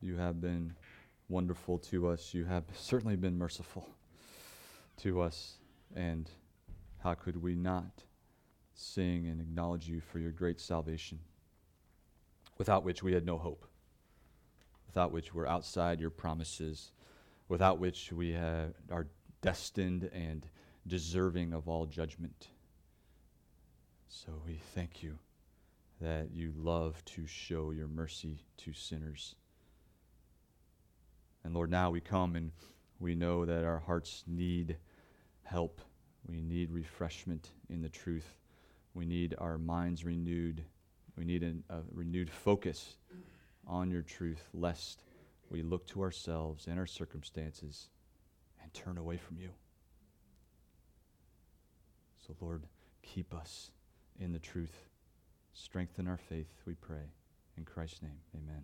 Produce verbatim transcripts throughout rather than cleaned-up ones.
You have been wonderful to us. You have certainly been merciful to us. And how could we not sing and acknowledge you for your great salvation, without which we had no hope, without which we're outside your promises, without which we have, are destined and deserving of all judgment. So we thank you that you love to show your mercy to sinners. And Lord, now we come and we know that our hearts need help. We need refreshment in the truth. We need our minds renewed. We need an, a renewed focus on your truth, lest we look to ourselves and our circumstances and turn away from you. So Lord, keep us in the truth. Strengthen our faith, we pray. In Christ's name, amen.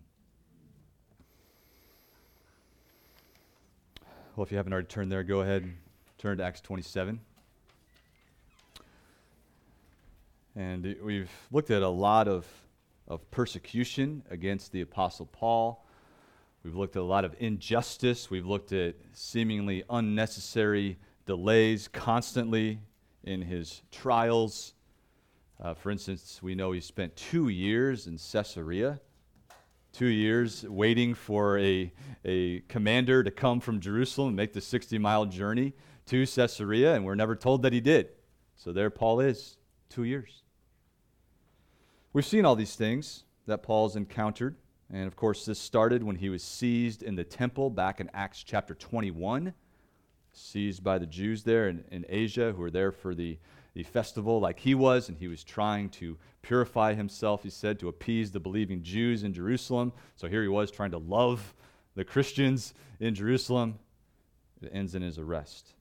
Well, if you haven't already turned there, go ahead and turn to Acts twenty-seven. And we've looked at a lot of, of persecution against the Apostle Paul. We've looked at a lot of injustice. We've looked at seemingly unnecessary delays constantly in his trials. Uh, for instance, we know he spent two years in Caesarea, two years waiting for a, a commander to come from Jerusalem and make the sixty-mile journey to Caesarea, and we're never told that he did. So there Paul is, two years. We've seen all these things that Paul's encountered, and of course this started when he was seized in the temple back in Acts chapter twenty-one, seized by the Jews there in, in Asia who were there for the the festival like he was, and he was trying to purify himself, he said, to appease the believing Jews in Jerusalem. So here he was trying to love the Christians in Jerusalem. It ends in his arrest.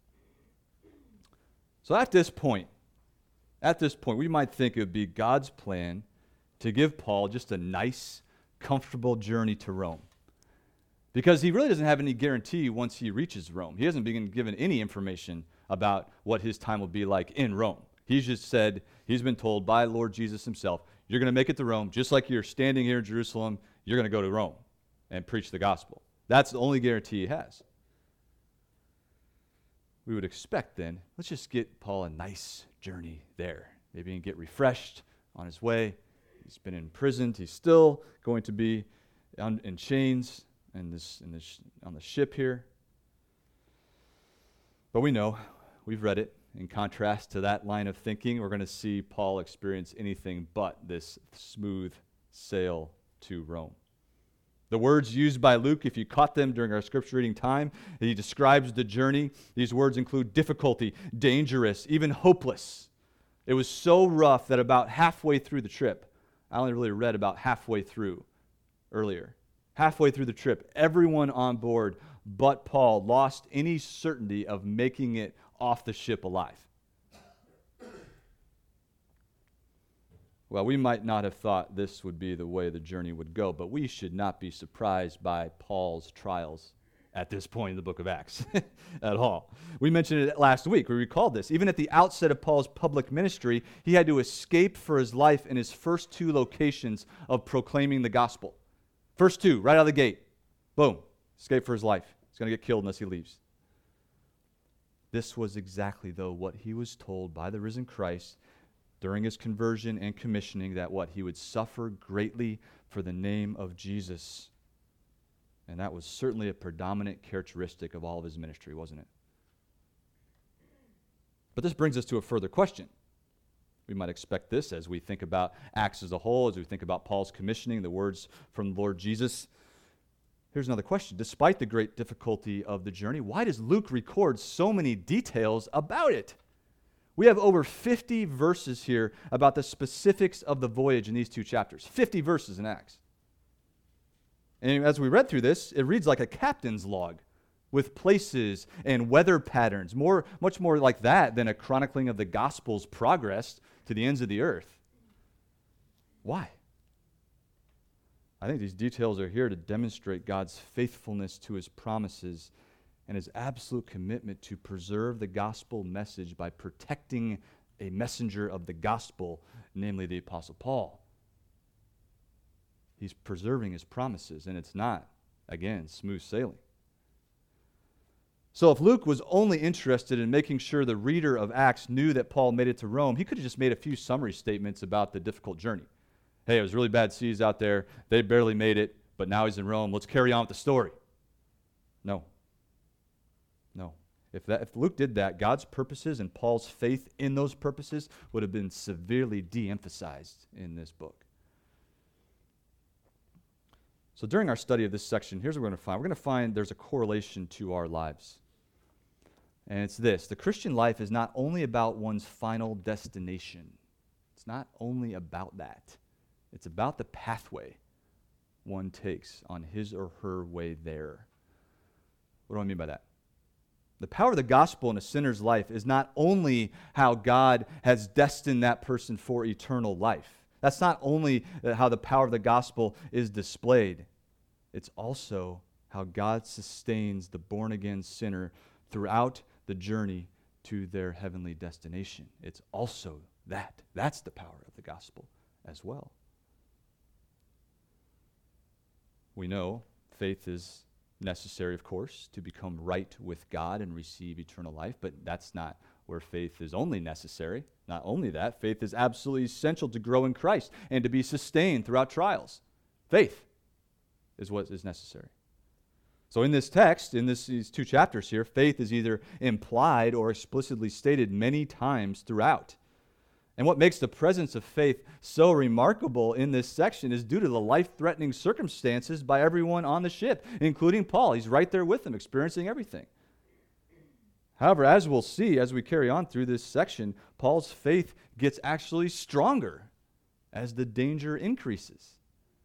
So at this point, at this point, we might think it would be God's plan to give Paul just a nice, comfortable journey to Rome. Because he really doesn't have any guarantee once he reaches Rome. He hasn't been given any information about what his time will be like in Rome. He's just said, he's been told by Lord Jesus himself, you're going to make it to Rome, just like you're standing here in Jerusalem, you're going to go to Rome and preach the gospel. That's the only guarantee he has. We would expect then, let's just get Paul a nice journey there. Maybe he can get refreshed on his way. He's been imprisoned. He's still going to be on, in chains in this, in this, on the ship here. But we know, we've read it. In contrast to that line of thinking, we're going to see Paul experience anything but this smooth sail to Rome. The words used by Luke, if you caught them during our scripture reading time, he describes the journey. These words include difficulty, dangerous, even hopeless. It was so rough that about halfway through the trip, I only really read about halfway through earlier. Halfway through the trip, everyone on board but Paul lost any certainty of making it off the ship alive. Well, we might not have thought this would be the way the journey would go, but we should not be surprised by Paul's trials at this point in the book of Acts at all. We mentioned it last week. We recalled this. Even at the outset of Paul's public ministry, he had to escape for his life in his first two locations of proclaiming the gospel. First two, right out of the gate. Boom. Escape for his life. He's going to get killed unless he leaves. This was exactly, though, what he was told by the risen Christ during his conversion and commissioning, that what? He would suffer greatly for the name of Jesus. And that was certainly a predominant characteristic of all of his ministry, wasn't it? But this brings us to a further question. We might expect this as we think about Acts as a whole, as we think about Paul's commissioning, the words from the Lord Jesus. Here's another question. Despite the great difficulty of the journey, why does Luke record so many details about it? We have over fifty verses here about the specifics of the voyage in these two chapters. fifty verses in Acts. And as we read through this, it reads like a captain's log with places and weather patterns, more, much more like that than a chronicling of the gospel's progress to the ends of the earth. Why? I think these details are here to demonstrate God's faithfulness to his promises and his absolute commitment to preserve the gospel message by protecting a messenger of the gospel, namely the Apostle Paul. He's preserving his promises, and it's not again, smooth sailing. So if Luke was only interested in making sure the reader of Acts knew that Paul made it to Rome, he could have just made a few summary statements about the difficult journey. Hey, it was really bad seas out there. They barely made it, but now he's in Rome. Let's carry on with the story. No. No. If, that, if Luke did that, God's purposes and Paul's faith in those purposes would have been severely de-emphasized in this book. So during our study of this section, here's what we're going to find. We're going to find there's a correlation to our lives. And it's this: the Christian life is not only about one's final destination. It's not only about that. It's about the pathway one takes on his or her way there. What do I mean by that? The power of the gospel in a sinner's life is not only how God has destined that person for eternal life. That's not only how the power of the gospel is displayed. It's also how God sustains the born-again sinner throughout the journey to their heavenly destination. It's also that. That's the power of the gospel as well. We know faith is necessary, of course, to become right with God and receive eternal life, but that's not where faith is only necessary. Not only that, faith is absolutely essential to grow in Christ and to be sustained throughout trials. Faith is what is necessary. So in this text, in this, these two chapters here, faith is either implied or explicitly stated many times throughout. And what makes the presence of faith so remarkable in this section is due to the life-threatening circumstances by everyone on the ship, including Paul. He's right there with them, experiencing everything. However, as we'll see as we carry on through this section, Paul's faith gets actually stronger as the danger increases.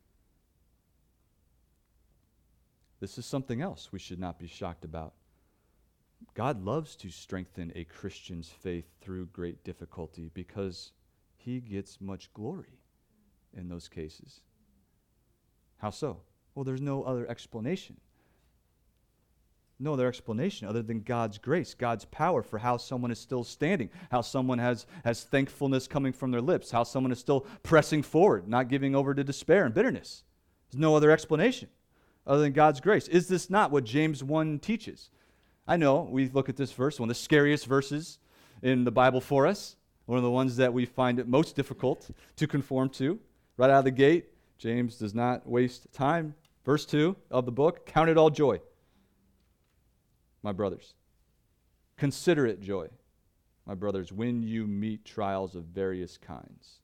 This is something else we should not be shocked about. God loves to strengthen a Christian's faith through great difficulty because he gets much glory in those cases. How so? Well, there's no other explanation. No other explanation other than God's grace, God's power for how someone is still standing, how someone has, has thankfulness coming from their lips, how someone is still pressing forward, not giving over to despair and bitterness. There's no other explanation other than God's grace. Is this not what James one teaches? I know we look at this verse, one of the scariest verses in the Bible for us, one of the ones that we find it most difficult to conform to. Right out of the gate, James does not waste time. Verse two of the book, count it all joy, my brothers. Consider it joy, my brothers, when you meet trials of various kinds.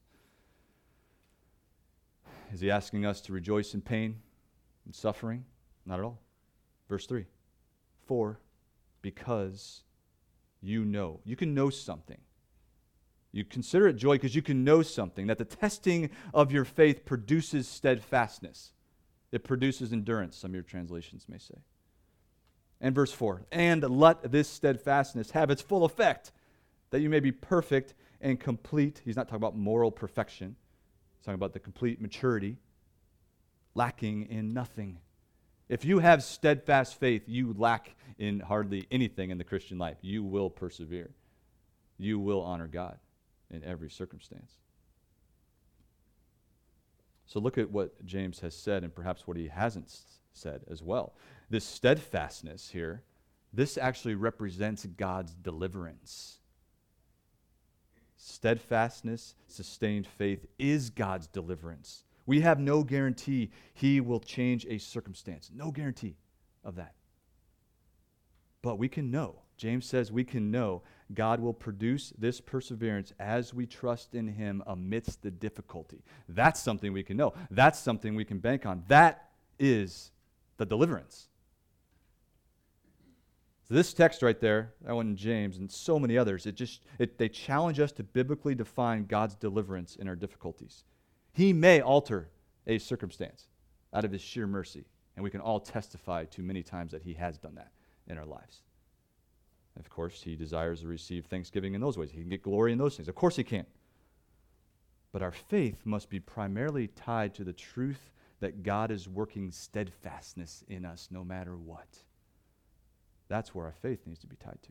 Is he asking us to rejoice in pain and suffering? Not at all. Verse three, for because you know. You can know something. You consider it joy because you can know something, that the testing of your faith produces steadfastness. It produces endurance, some of your translations may say. And verse four, and let this steadfastness have its full effect, that you may be perfect and complete. He's not talking about moral perfection. He's talking about the complete maturity, lacking in nothing. If you have steadfast faith, you lack in hardly anything in the Christian life. You will persevere. You will honor God in every circumstance. So look at what James has said and perhaps what he hasn't said as well. This steadfastness here, this actually represents God's deliverance. Steadfastness, sustained faith is God's deliverance. We have no guarantee he will change a circumstance. No guarantee of that. But we can know. James says we can know God will produce this perseverance as we trust in him amidst the difficulty. That's something we can know. That's something we can bank on. That is the deliverance. So this text right there, that one in James and so many others, it just it, they challenge us to biblically define God's deliverance in our difficulties. He may alter a circumstance out of his sheer mercy, and we can all testify to many times that he has done that in our lives. Of course, he desires to receive thanksgiving in those ways. He can get glory in those things. Of course he can. But our faith must be primarily tied to the truth that God is working steadfastness in us no matter what. That's where our faith needs to be tied to.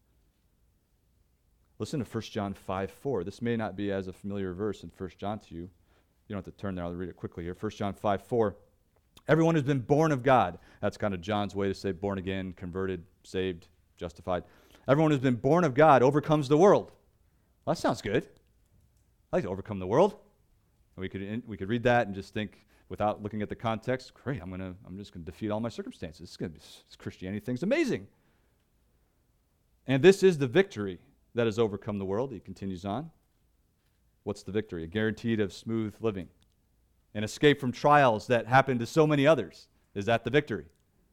Listen to First John five four. This may not be as a familiar verse in First John to you. You don't have to turn there. I'll read it quickly here. First John five four. Everyone who's been born of God. That's kind of John's way to say born again, converted, saved, justified. Everyone who's been born of God overcomes the world. Well, that sounds good. I like to overcome the world. And we could we could read that and just think, without looking at the context, great, I'm gonna I'm just gonna defeat all my circumstances. This is gonna be this Christianity thing's amazing. And this is the victory that has overcome the world. He continues on. What's the victory? A guarantee of smooth living. An escape from trials that happened to so many others. Is that the victory?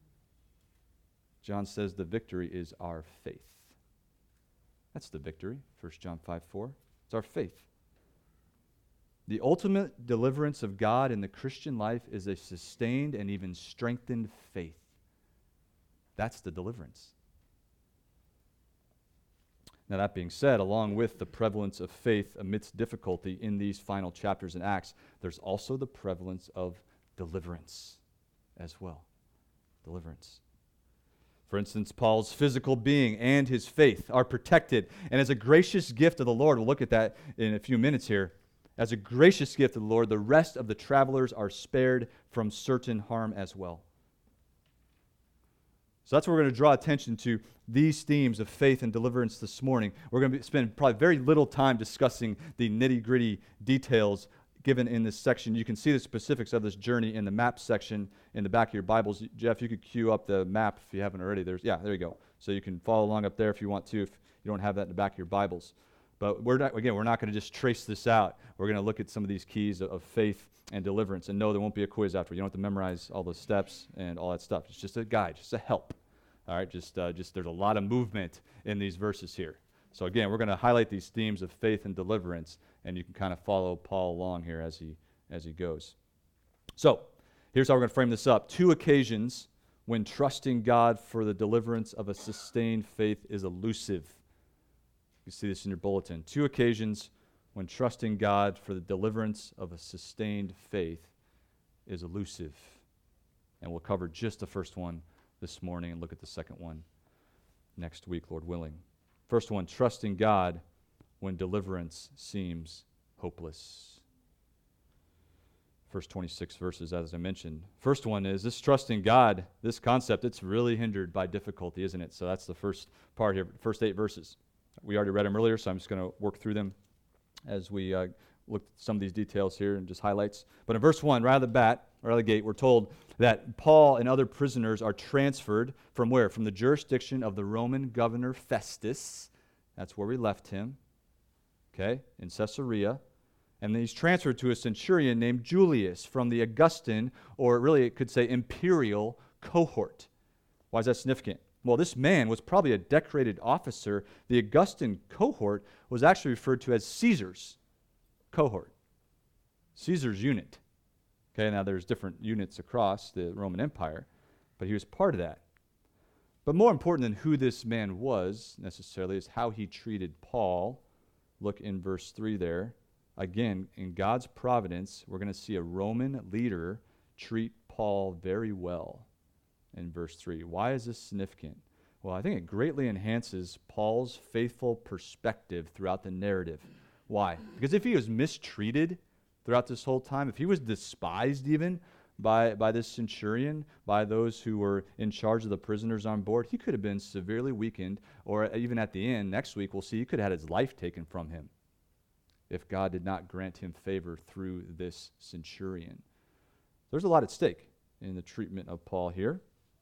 John says the victory is our faith. That's the victory, First John five four. It's our faith. The ultimate deliverance of God in the Christian life is a sustained and even strengthened faith. That's the deliverance. Now, that being said, along with the prevalence of faith amidst difficulty in these final chapters in Acts, there's also the prevalence of deliverance as well. Deliverance. For instance, Paul's physical being and his faith are protected. And as a gracious gift of the Lord, we'll look at that in a few minutes here. As a gracious gift of the Lord, the rest of the travelers are spared from certain harm as well. So that's where we're going to draw attention to these themes of faith and deliverance this morning. We're going to spend probably very little time discussing the nitty-gritty details given in this section. You can see the specifics of this journey in the map section in the back of your Bibles. Jeff, you could cue up the map if you haven't already. There's, yeah, there you go. So you can follow along up there if you want to, if you don't have that in the back of your Bibles. But we're not, again, we're not going to just trace this out. We're going to look at some of these keys of, of faith and deliverance. And no, there won't be a quiz after. You don't have to memorize all the steps and all that stuff. It's just a guide, just a help. All right, just, uh, just there's a lot of movement in these verses here. So again, we're going to highlight these themes of faith and deliverance, and you can kind of follow Paul along here as he as he goes. So here's how we're going to frame this up. Two occasions when trusting God for the deliverance of a sustained faith is elusive. You see this in your bulletin. Two occasions when trusting God for the deliverance of a sustained faith is elusive. And we'll cover just the first one this morning and look at the second one next week, Lord willing. First one, trusting God when deliverance seems hopeless. First twenty-six verses, as I mentioned. First one is this trusting God, this concept, it's really hindered by difficulty, isn't it? So that's the first part here, first eight verses. We already read them earlier, so I'm just going to work through them as we uh, look at some of these details here and just highlights. But in verse one, right out of the bat, right out of the gate, we're told that Paul and other prisoners are transferred from where? From the jurisdiction of the Roman governor Festus. That's where we left him, okay, in Caesarea. And then he's transferred to a centurion named Julius from the Augustan, or really it could say imperial cohort. Why is that significant? Well, this man was probably a decorated officer. The Augustan cohort was actually referred to as Caesar's cohort, Caesar's unit. Okay, now there's different units across the Roman Empire, but he was part of that. But more important than who this man was necessarily is how he treated Paul. Look in verse three there. Again, in God's providence, we're going to see a Roman leader treat Paul very well in verse three. Why is this significant? Well, I think it greatly enhances Paul's faithful perspective throughout the narrative. Why? Because if he was mistreated throughout this whole time, if he was despised even by, by this centurion, by those who were in charge of the prisoners on board, he could have been severely weakened, or even at the end, next week, we'll see, he could have had his life taken from him if God did not grant him favor through this centurion. There's a lot at stake in the treatment of Paul here.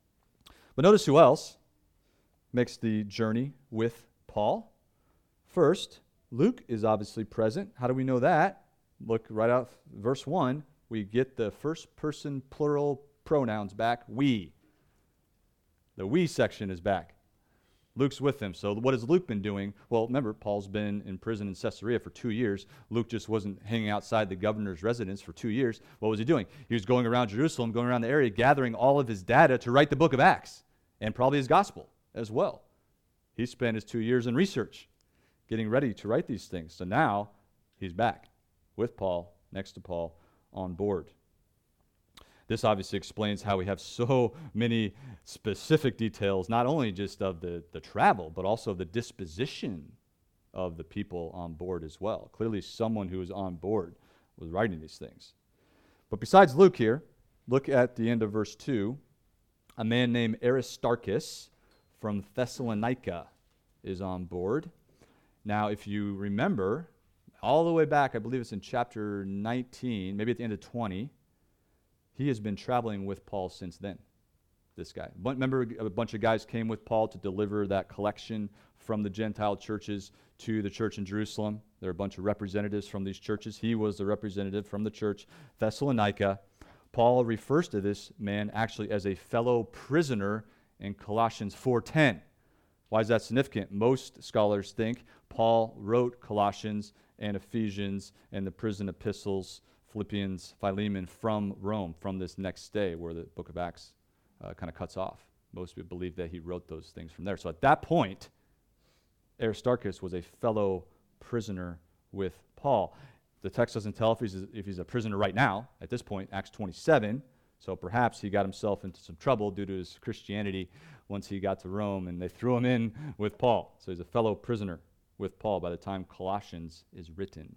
But notice who else makes the journey with Paul. First, Luke is obviously present. How do we know that? Look right out verse one. We get the first person plural pronouns back, we. The we section is back. Luke's with him. So what has Luke been doing? Well, remember, Paul's been in prison in Caesarea for two years. Luke just wasn't hanging outside the governor's residence for two years. What was he doing? He was going around Jerusalem, going around the area, gathering all of his data to write the book of Acts, and probably his gospel as well. He spent his two years in research, getting ready to write these things. So now he's back with Paul, next to Paul, on board. This obviously explains how we have so many specific details, not only just of the, the travel, but also of the disposition of the people on board as well. Clearly someone who was on board was writing these things. But besides Luke here, look at the end of verse two. A man named Aristarchus from Thessalonica is on board. Now, if you remember, all the way back, I believe it's in chapter nineteen, maybe at the end of twenty, he has been traveling with Paul since then, this guy. Remember, a bunch of guys came with Paul to deliver that collection from the Gentile churches to the church in Jerusalem. There are a bunch of representatives from these churches. He was the representative from the church, Thessalonica. Paul refers to this man actually as a fellow prisoner in Colossians four ten. Why is that significant? Most scholars think Paul wrote Colossians and Ephesians and the prison epistles, Philippians, Philemon, from Rome, from this next stay where the book of Acts uh, kind of cuts off. Most people believe that he wrote those things from there. So at that point, Aristarchus was a fellow prisoner with Paul. The text doesn't tell if he's a, if he's a prisoner right now, at this point, Acts twenty-seven. So perhaps he got himself into some trouble due to his Christianity once he got to Rome, and they threw him in with Paul. So he's a fellow prisoner with Paul by the time Colossians is written.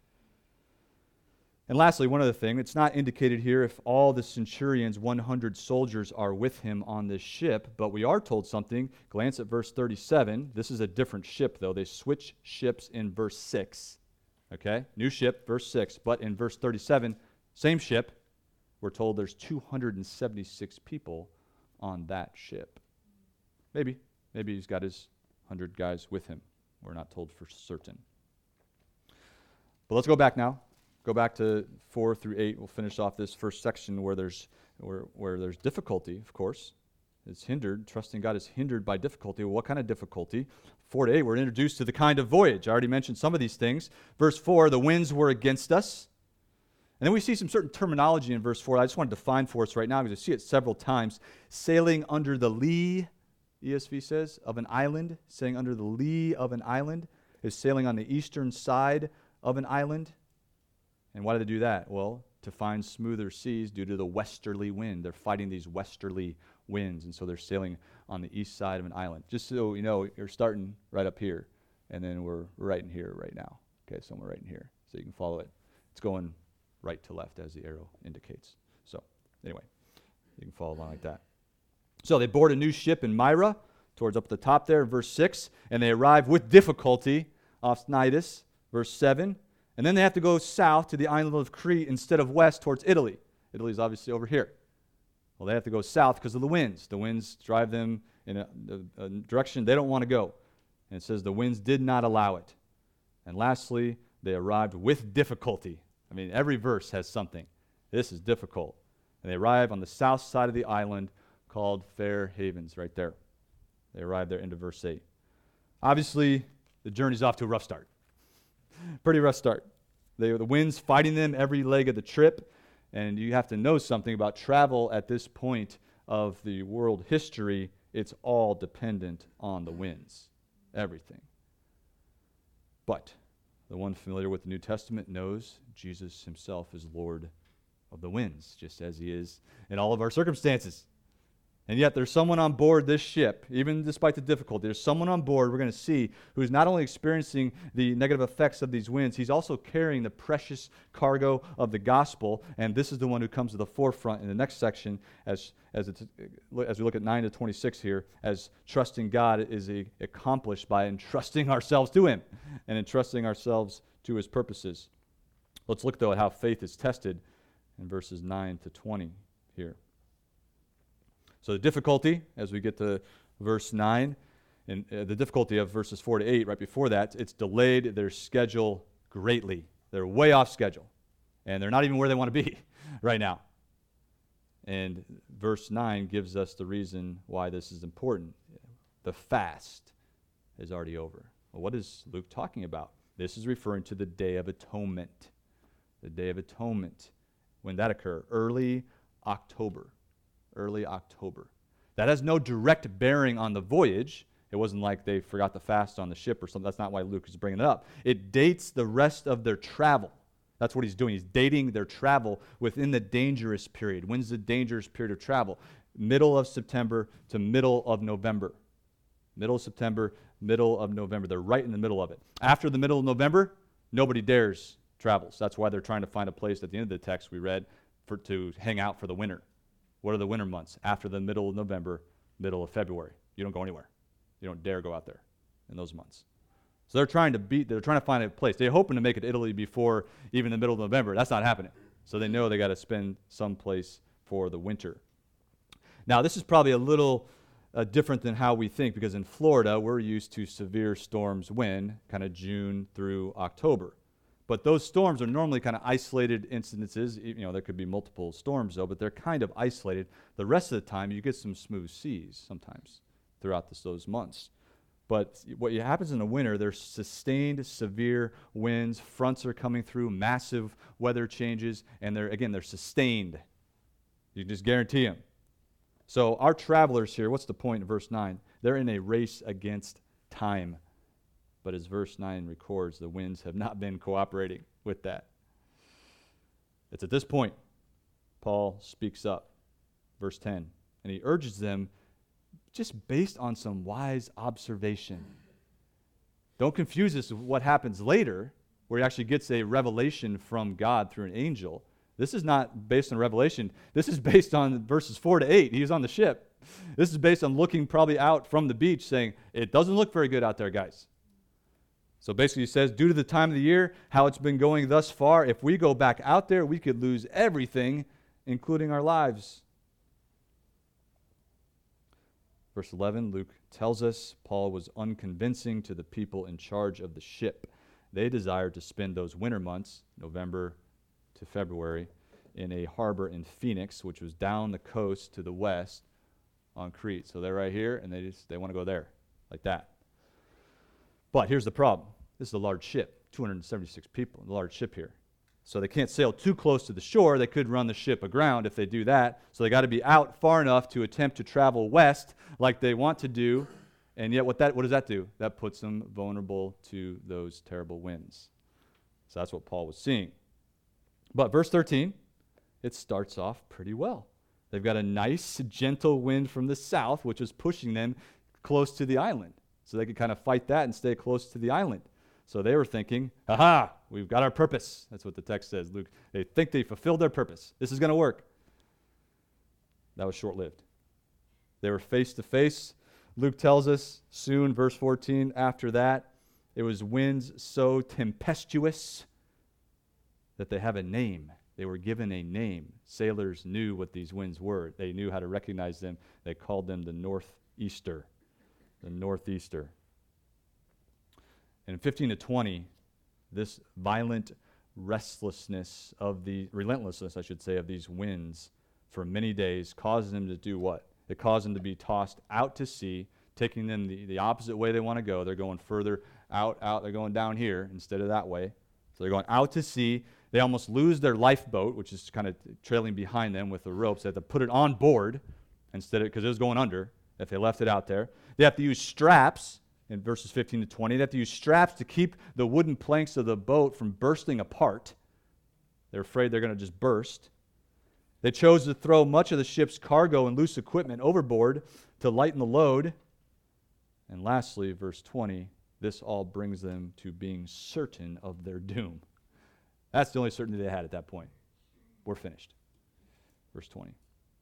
And lastly, one other thing, it's not indicated here if all the centurion's one hundred soldiers are with him on this ship, but we are told something. Glance at verse thirty-seven. This is a different ship, though. They switch ships in verse six. Okay, new ship, verse six. But in verse thirty-seven, same ship, we're told there's two hundred seventy-six people on that ship. Maybe. Maybe he's got his one hundred guys with him. We're not told for certain. But let's go back now. Go back to four through eight. We'll finish off this first section where there's where, where there's difficulty, of course. It's hindered. Trusting God is hindered by difficulty. Well, what kind of difficulty? four to eight, we're introduced to the kind of voyage. I already mentioned some of these things. Verse four, the winds were against us. And then we see some certain terminology in verse four. I just want to define for us right now because I see it several times. Sailing under the lee, E S V says, of an island. Sailing under the lee of an island is sailing on the eastern side of an island. And why do they do that? Well, to find smoother seas due to the westerly wind. They're fighting these westerly winds, and so they're sailing on the east side of an island. Just so you know, you're starting right up here, and then we're right in here right now. Okay, somewhere right in here, so you can follow it. It's going right to left as the arrow indicates. So anyway, you can follow along like that. So they board a new ship in Myra, towards up at the top there, verse six, and they arrive with difficulty off Cnidus, verse seven. And then they have to go south to the island of Crete instead of west towards Italy. Italy is obviously over here. Well, they have to go south because of the winds. The winds drive them in a, a, a direction they don't want to go. And it says the winds did not allow it. And lastly, they arrived with difficulty. I mean, every verse has something. This is difficult. And they arrive on the south side of the island called Fair Havens, right there. They arrive there into verse eight. Obviously, the journey's off to a rough start. Pretty rough start. They, the wind's fighting them every leg of the trip, and you have to know something about travel at this point of the world history. It's all dependent on the winds, everything. But the one familiar with the New Testament knows Jesus himself is Lord of the winds, just as he is in all of our circumstances. And yet there's someone on board this ship, even despite the difficulty, there's someone on board we're going to see who's not only experiencing the negative effects of these winds, he's also carrying the precious cargo of the gospel, and this is the one who comes to the forefront in the next section as as, it's, as we look at nine to twenty-six here, as trusting God is a, accomplished by entrusting ourselves to him and entrusting ourselves to his purposes. Let's look, though, at how faith is tested in verses nine to twenty here. So the difficulty, as we get to verse nine, and uh, the difficulty of verses four to eight, right before that, it's delayed their schedule greatly. They're way off schedule, and they're not even where they want to be right now. And verse nine gives us the reason why this is important. The fast is already over. Well, what is Luke talking about? This is referring to the Day of Atonement. The Day of Atonement. When that occurred? Early October. Early October. That has no direct bearing on the voyage. It wasn't like they forgot to fast on the ship or something. That's not why Luke is bringing it up. It dates the rest of their travel. That's what he's doing. He's dating their travel within the dangerous period. When's the dangerous period of travel? Middle of September to middle of November. Middle of September, middle of November. They're right in the middle of it. After the middle of November, nobody dares travel. So that's why they're trying to find a place at the end of the text we read for to hang out for the winter. What are the winter months? After the middle of November, middle of February. You don't go anywhere. You don't dare go out there in those months. So they're trying to beat, they're trying to find a place. They're hoping to make it Italy before even the middle of November. That's not happening. So they know they got to spend some place for the winter. Now, this is probably a little uh, different than how we think, because in Florida, we're used to severe storms when, kind of June through October. But those storms are normally kind of isolated incidences. You know, there could be multiple storms, though, but they're kind of isolated. The rest of the time, you get some smooth seas sometimes throughout this, those months. But what happens in the winter, there's sustained severe winds. Fronts are coming through, massive weather changes, and they're, again, they're sustained. You just guarantee them. So our travelers here, what's the point in verse nine? They're in a race against time. But as verse nine records, the winds have not been cooperating with that. It's at this point Paul speaks up, verse ten, and he urges them just based on some wise observation. Don't confuse this with what happens later, where he actually gets a revelation from God through an angel. This is not based on revelation. This is based on verses four to eight. He's on the ship. This is based on looking probably out from the beach saying, it doesn't look very good out there, guys. So basically he says, due to the time of the year, how it's been going thus far, if we go back out there, we could lose everything, including our lives. Verse eleven, Luke tells us Paul was unconvincing to the people in charge of the ship. They desired to spend those winter months, November to February, in a harbor in Phoenix, which was down the coast to the west on Crete. So they're right here, and they just they want to go there, like that. But here's the problem. This is a large ship, two hundred seventy-six people, a large ship here. So they can't sail too close to the shore. They could run the ship aground if they do that. So they got to be out far enough to attempt to travel west like they want to do. And yet what that what does that do? That puts them vulnerable to those terrible winds. So that's what Paul was seeing. But verse thirteen, it starts off pretty well. They've got a nice, gentle wind from the south, which is pushing them close to the island. So they could kind of fight that and stay close to the island. So they were thinking, aha, we've got our purpose. That's what the text says. Luke, they think they fulfilled their purpose. This is going to work. That was short-lived. They were face to face. Luke tells us soon, verse fourteen, after that, it was winds so tempestuous that they have a name. They were given a name. Sailors knew what these winds were. They knew how to recognize them. They called them the northeaster. The northeaster. And in fifteen to twenty, this violent restlessness of the, relentlessness, I should say, of these winds for many days caused them to do what? It caused them to be tossed out to sea, taking them the, the opposite way they want to go. They're going further out, out. They're going down here instead of that way. So they're going out to sea. They almost lose their lifeboat, which is kind of trailing behind them with the ropes. They have to put it on board instead of, because it was going under if they left it out there. They have to use straps. In verses fifteen to twenty, they have to use straps to keep the wooden planks of the boat from bursting apart. They're afraid they're going to just burst. They chose to throw much of the ship's cargo and loose equipment overboard to lighten the load. And lastly, verse twenty, this all brings them to being certain of their doom. That's the only certainty they had at that point. We're finished. Verse twenty.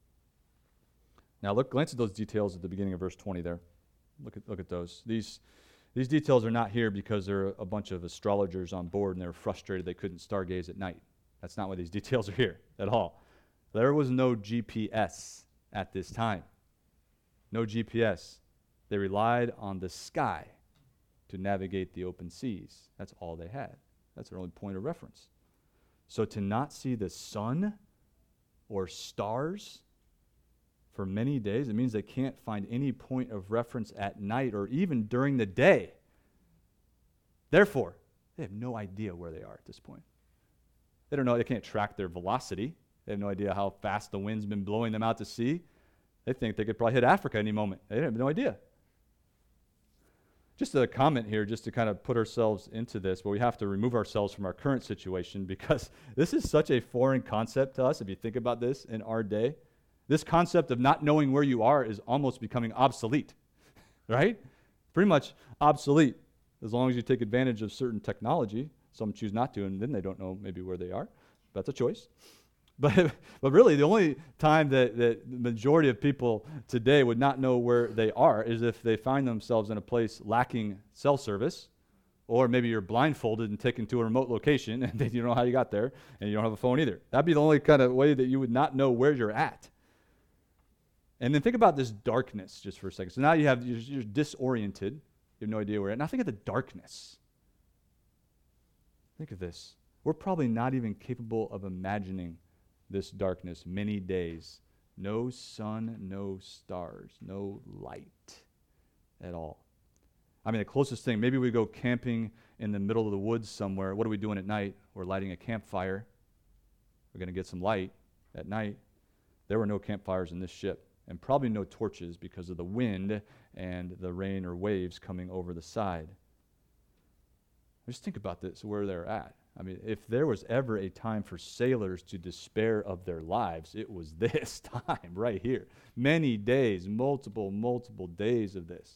Now look, glance at those details at the beginning of verse twenty there. Look at look at those. These these details are not here because there are a bunch of astrologers on board and they were frustrated they couldn't stargaze at night. That's not why these details are here at all. There was no G P S at this time. No G P S. They relied on the sky to navigate the open seas. That's all they had. That's their only point of reference. So to not see the sun or stars for many days, it means they can't find any point of reference at night or even during the day. Therefore, they have no idea where they are at this point. They don't know, they can't track their velocity. They have no idea how fast the wind's been blowing them out to sea. They think they could probably hit Africa any moment. They have no idea. Just a comment here, just to kind of put ourselves into this, but we have to remove ourselves from our current situation because this is such a foreign concept to us, if you think about this in our day. This concept of not knowing where you are is almost becoming obsolete, right? Pretty much obsolete, as long as you take advantage of certain technology. Some choose not to, and then they don't know maybe where they are. That's a choice. But but really, the only time that, that the majority of people today would not know where they are is if they find themselves in a place lacking cell service, or maybe you're blindfolded and taken to a remote location and you don't know how you got there, and you don't have a phone either. That'd be the only kind of way that you would not know where you're at. And then think about this darkness just for a second. So now you have you're, you're disoriented. You have no idea where you're at. Now think of the darkness. Think of this. We're probably not even capable of imagining this darkness many days. No sun, no stars, no light at all. I mean, the closest thing, maybe we go camping in the middle of the woods somewhere. What are we doing at night? We're lighting a campfire. We're going to get some light at night. There were no campfires in this ship, and probably no torches because of the wind and the rain or waves coming over the side. Just think about this, where they're at. I mean, if there was ever a time for sailors to despair of their lives, it was this time right here. Many days, multiple, multiple days of this.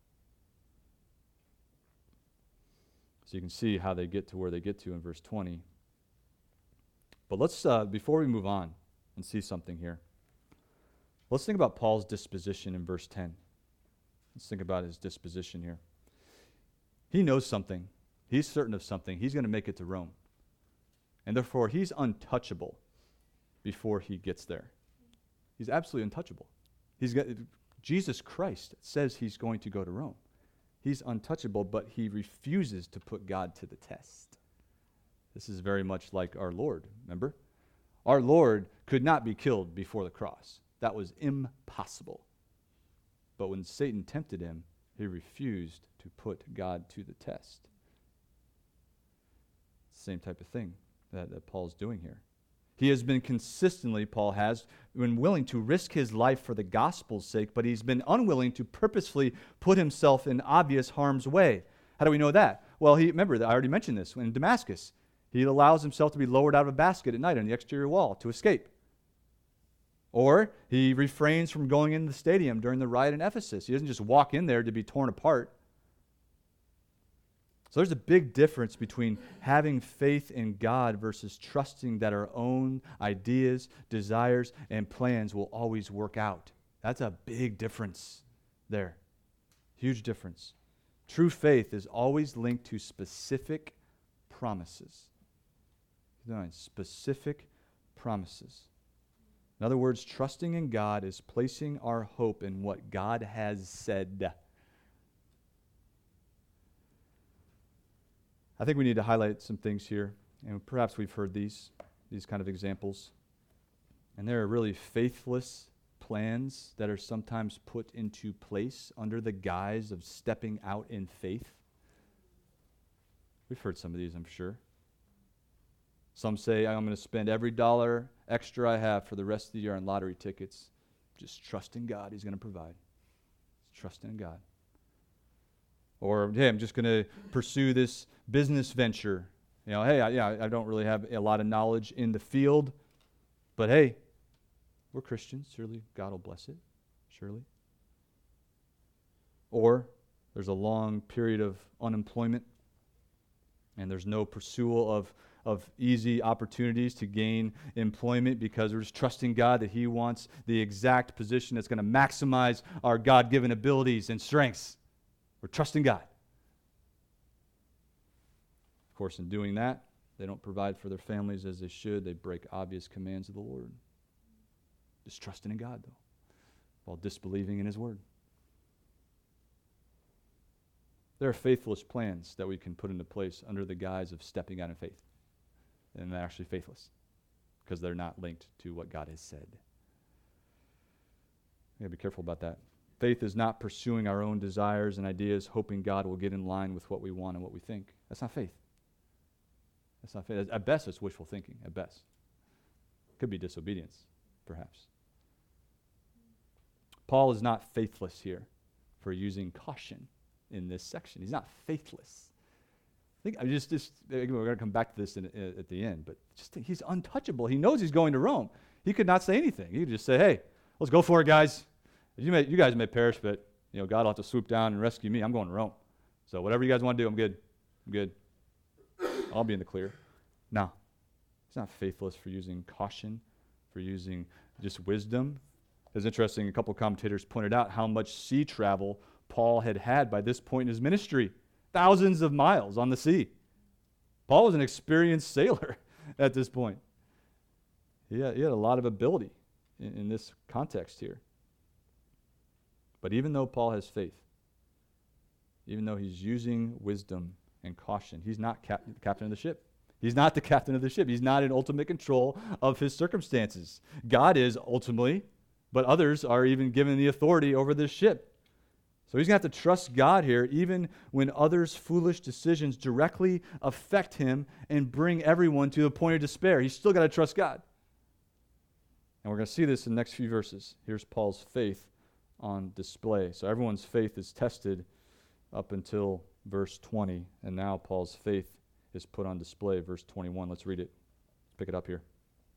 So you can see how they get to where they get to in verse twenty. But let's, uh, before we move on and see something here, let's think about Paul's disposition in verse ten. Let's think about his disposition here. He knows something. He's certain of something. He's going to make it to Rome. And therefore, he's untouchable before he gets there. He's absolutely untouchable. He's got, Jesus Christ says he's going to go to Rome. He's untouchable, but he refuses to put God to the test. This is very much like our Lord, remember? Our Lord could not be killed before the cross. That was impossible. But when Satan tempted him, he refused to put God to the test. Same type of thing that, that Paul's doing here. He has been consistently, Paul has, been willing to risk his life for the gospel's sake, but he's been unwilling to purposefully put himself in obvious harm's way. How do we know that? Well, he remember, I already mentioned this, in Damascus, he allows himself to be lowered out of a basket at night on the exterior wall to escape. Or he refrains from going into the stadium during the riot in Ephesus. He doesn't just walk in there to be torn apart. So there's a big difference between having faith in God versus trusting that our own ideas, desires, and plans will always work out. That's a big difference there. Huge difference. True faith is always linked to specific promises. Specific promises. In other words, trusting in God is placing our hope in what God has said. I think we need to highlight some things here, and perhaps we've heard these, these kind of examples. And there are really faithless plans that are sometimes put into place under the guise of stepping out in faith. We've heard some of these, I'm sure. Some say, I'm going to spend every dollar extra I have for the rest of the year on lottery tickets. Just trust in God, he's going to provide. Trust in God. Or, hey, I'm just going to pursue this business venture. You know, hey, I, yeah, I don't really have a lot of knowledge in the field, but hey, we're Christians. Surely God will bless it. Surely. Or there's a long period of unemployment, and there's no pursuit of, of easy opportunities to gain employment because we're just trusting God that he wants the exact position that's going to maximize our God-given abilities and strengths. We're trusting God. Of course, in doing that, they don't provide for their families as they should. They break obvious commands of the Lord. Just trusting in God, though, while disbelieving in his word. There are faithless plans that we can put into place under the guise of stepping out in faith. And they're actually faithless because they're not linked to what God has said. We gotta be careful about that. Faith is not pursuing our own desires and ideas, hoping God will get in line with what we want and what we think. That's not faith. That's not faith. At best, it's wishful thinking. At best. Could be disobedience, perhaps. Paul is not faithless here for using caution in this section. He's not faithless. I think I just, just we're going to come back to this in, in, at the end, but just think he's untouchable. He knows he's going to Rome. He could not say anything. He could just say, hey, let's go for it, guys. You may, you guys may perish, but you know God will have to swoop down and rescue me. I'm going to Rome. So whatever you guys want to do, I'm good. I'm good. I'll be in the clear. No. He's not faithless for using caution for using just wisdom. It's interesting, a couple of commentators pointed out how much sea travel Paul had had by this point in his ministry. Thousands of miles on the sea. Paul was an experienced sailor at this point. He had, he had a lot of ability in, in this context here. But even though Paul has faith, even though he's using wisdom and caution, he's not cap- the captain of the ship. He's not the captain of the ship. He's not in ultimate control of his circumstances. God is ultimately, but others are even given the authority over this ship. So he's going to have to trust God here, even when others' foolish decisions directly affect him and bring everyone to the point of despair. He's still got to trust God. And we're going to see this in the next few verses. Here's Paul's faith on display. So everyone's faith is tested up until verse twenty, and now Paul's faith is put on display. Verse twenty-one, let's read it. Pick it up here.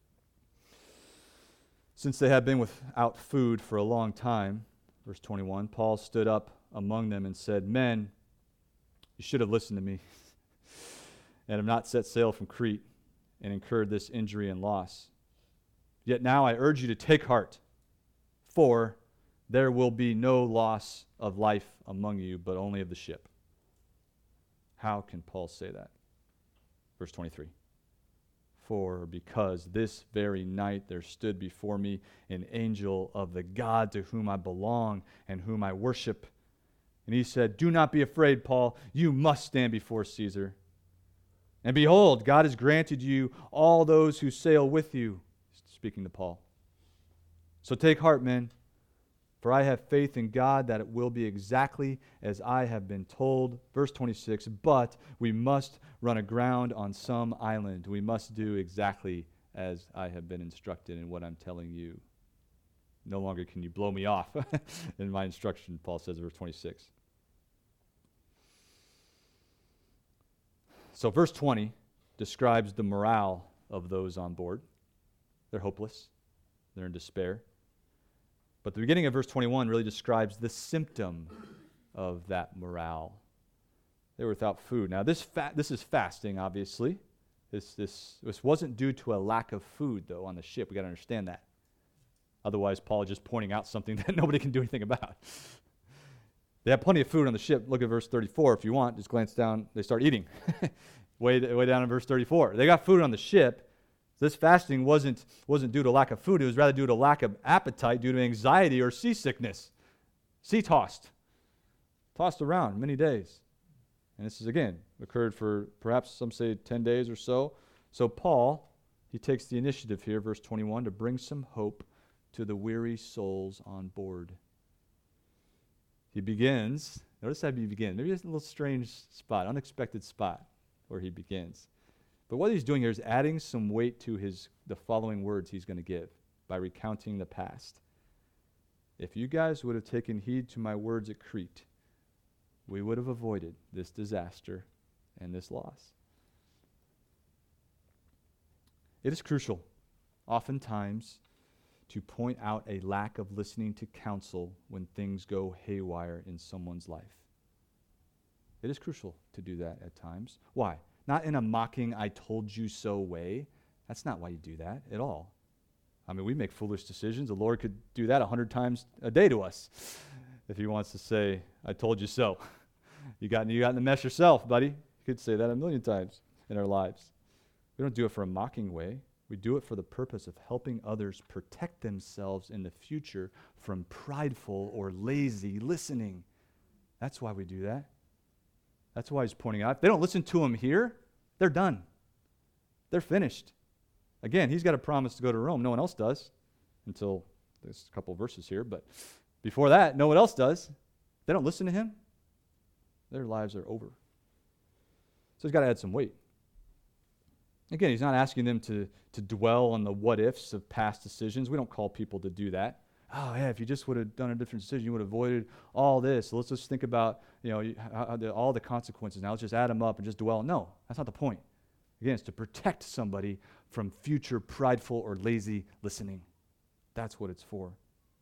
Since they had been without food for a long time, verse twenty-one, Paul stood up among them and said, "Men, you should have listened to me and have not set sail from Crete and incurred this injury and loss. Yet now I urge you to take heart, for there will be no loss of life among you, but only of the ship." How can Paul say that? Verse twenty-three. "For because this very night there stood before me an angel of the God to whom I belong and whom I worship. And he said, 'Do not be afraid, Paul. You must stand before Caesar. And behold, God has granted you all those who sail with you.'" Speaking to Paul. "So take heart, men, for I have faith in God that it will be exactly as I have been told." Verse twenty-six, "But we must run aground on some island. We must do exactly as I have been instructed in what I'm telling you." No longer can you blow me off in my instruction, Paul says in verse twenty-six. So verse twenty describes the morale of those on board. They're hopeless. They're in despair. But the beginning of verse twenty-one really describes the symptom of that morale. They were without food. Now, this fa- this is fasting, obviously. This, this, this wasn't due to a lack of food, though, on the ship. We've got to understand that. Otherwise, Paul is just pointing out something that nobody can do anything about. They have plenty of food on the ship. Look at verse thirty-four if you want. Just glance down. They start eating. way, way down in verse thirty-four. They got food on the ship. This fasting wasn't, wasn't due to lack of food. It was rather due to lack of appetite, due to anxiety or seasickness. Sea tossed. Tossed around many days. And this is, again, occurred for perhaps some say ten days or so. So Paul, he takes the initiative here, verse twenty-one, to bring some hope to the weary souls on board. He begins, notice how he begins. Maybe it's a little strange spot, unexpected spot where he begins. But what he's doing here is adding some weight to his the following words he's going to give by recounting the past. "If you guys would have taken heed to my words at Crete, we would have avoided this disaster and this loss." It is crucial, oftentimes, to point out a lack of listening to counsel when things go haywire in someone's life. It is crucial to do that at times. Why? Not in a mocking, "I told you so" way. That's not why you do that at all. I mean, we make foolish decisions. The Lord could do that a hundred times a day to us if he wants to say, "I told you so." You got, you got in the mess yourself, buddy. He could say that a million times in our lives. We don't do it for a mocking way. We do it for the purpose of helping others protect themselves in the future from prideful or lazy listening. That's why we do that. That's why he's pointing out. If they don't listen to him here, they're done. They're finished. Again, he's got a promise to go to Rome. No one else does until there's a couple of verses here. But before that, no one else does. If they don't listen to him, their lives are over. So he's got to add some weight. Again, he's not asking them to, to dwell on the what-ifs of past decisions. We don't call people to do that. Oh, yeah, if you just would have done a different decision, you would have avoided all this. So let's just think about, you know, how, how the, all the consequences. Now let's just add them up and just dwell. No, that's not the point. Again, it's to protect somebody from future prideful or lazy listening. That's what it's for.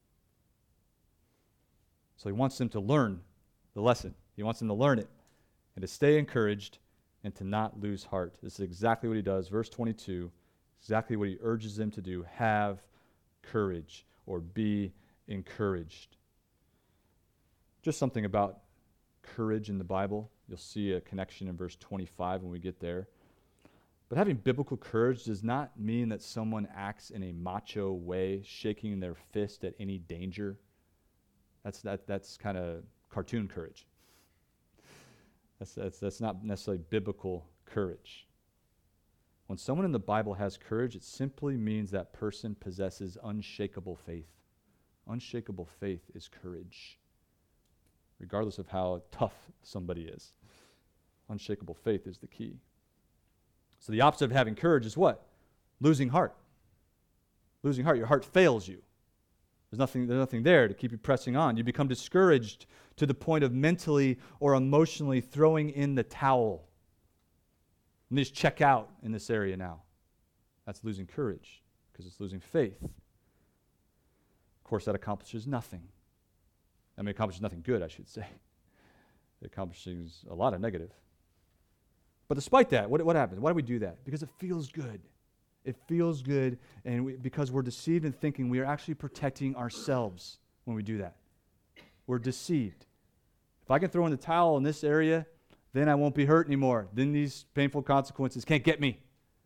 So he wants them to learn the lesson. He wants them to learn it and to stay encouraged and to not lose heart. This is exactly what he does. Verse twenty-two, exactly what he urges them to do. Have courage or be encouraged. Just something about courage in the Bible. You'll see a connection in verse twenty-five when we get there. But having biblical courage does not mean that someone acts in a macho way, shaking their fist at any danger. That's that. That's kind of cartoon courage. That's, that's, that's not necessarily biblical courage. When someone in the Bible has courage, it simply means that person possesses unshakable faith. Unshakable faith is courage, regardless of how tough somebody is. Unshakable faith is the key. So the opposite of having courage is what? Losing heart. Losing heart. Your heart fails you. There's nothing, there's nothing there to keep you pressing on. You become discouraged to the point of mentally or emotionally throwing in the towel. And just check out in this area now. That's losing courage because it's losing faith. Of course, that accomplishes nothing. I mean, it accomplishes nothing good, I should say. It accomplishes a lot of negative. But despite that, what, what happens? Why do we do that? Because it feels good. It feels good, and we, because we're deceived in thinking we are actually protecting ourselves when we do that. We're deceived. If I can throw in the towel in this area, then I won't be hurt anymore. Then these painful consequences can't get me.